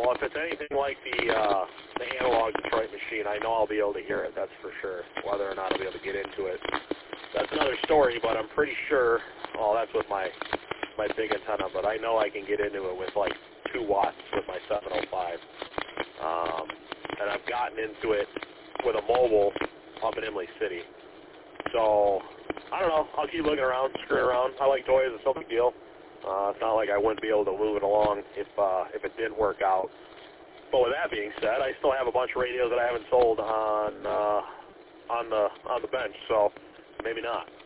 Well, if it's anything like the analog Detroit machine, I know I'll be able to hear it, that's for sure. Whether or not I'll be able to get into it, that's another story, but I'm pretty sure, well, that's with my big antenna, but I know I can get into it with like 2 watts with my 705. And I've gotten into it with a mobile up in Imlay City. So, I don't know, I'll keep looking around, screwing around. I like toys, it's no big deal. It's not like I wouldn't be able to move it along if it didn't work out. But with that being said, I still have a bunch of radios that I haven't sold on the bench, so maybe not.